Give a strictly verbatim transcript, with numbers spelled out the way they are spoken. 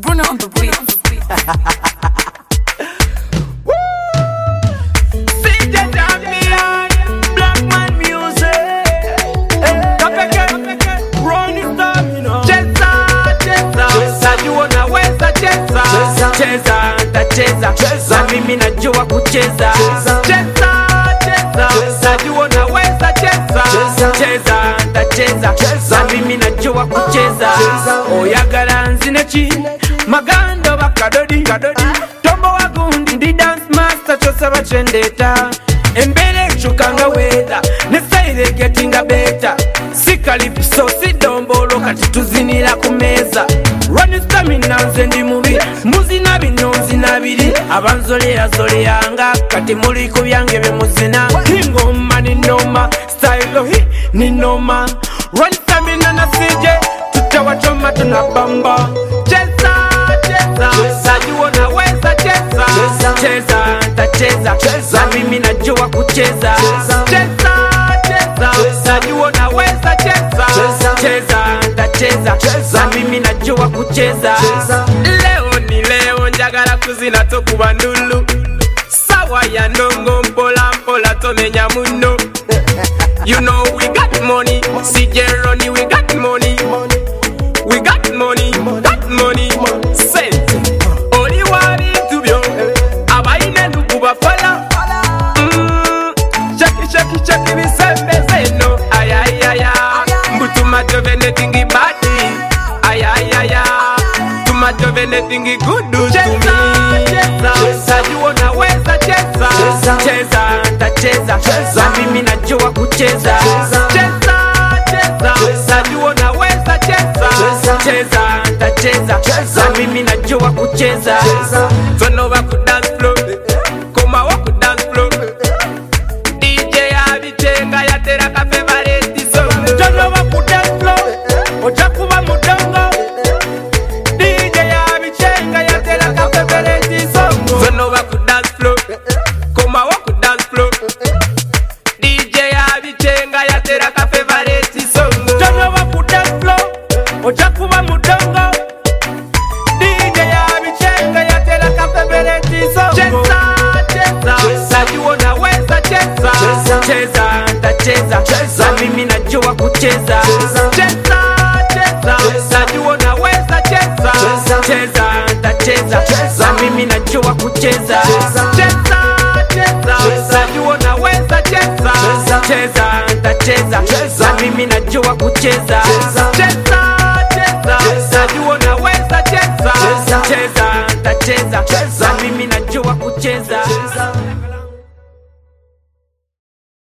Bruno on the beat. Cheza, tacheza, cheza, mimi najua kucheza. Cheza, cheza, najua naweza cheza. Cheza, tacheza, cheza, mimi najua kucheza. Oyagala nzinechi, magando bakadodi, tombo wagundi, ndi dance master chosa bachendeta. Embele chukanga weda, nesaire getting a better. Sikalipiso, sidombolo, kati tuzinira kumeza. Run stamina nze ndi mubi, muzina binonzi nabiri. Abanzolera zoleanga, kati muli ku byange be muzina. Ingoma ni noma, style hi ni noma. Run stamina na sije, tutawachoma tunabamba. Cheza, cheza, najua naweza cheza. Cheza, tacheza, cheza, mimi najua kucheza. Cheza, cheza, najua naweza cheza. Cheza, tacheza, cheza, mimi najua kucheza. Leo ni leo njagala kuzina tokuba ndulu. Sawa ya ndongo mpola mpola tomenya muno. You know we got money, C J Ronnie we got money. We got money, got money, sente. Oli wali tubyo, abaine ndukuba fala. Mm, shaki shaki shaki bisembe zeno. Ay ay ay ay, mbutuma jovene tingi badi. Ay ay ay ay, tuma jovene tingi good to me. Cheza, najua naweza cheza. Cheza, tacheza, cheza, mimi najua kucheza. Cheza, cheza, najua naweza cheza. Cheza, tacheza, cheza, mimi najua kucheza. Tono wa ku dance floor, koma wa ku dance floor. D J abichenga yatera ka favorite song. Tono wa ku dance floor, ochakuba mudongo. D J abichenga yatera ka favorite song. Tono wa ku dance floor, koma wa ku dance floor. D J abichenga yatera ka favorite song. Tono wa ku dance floor, ochakuba mudongo. D J abichenga yatera ka favorite song. Cheza, cheza, najua naweza cheza. Cheza, tacheza, cheza, mimi najua kucheza. Cheza, cheza, najua naweza cheza. Cheza, tacheza, cheza, mimi najua kucheza. Cheza, cheza, najua naweza cheza. Cheza, tacheza, cheza, mimi najua kucheza. Cheza, cheza, najua naweza cheza. Cheza, tacheza, cheza, mimi najua kucheza.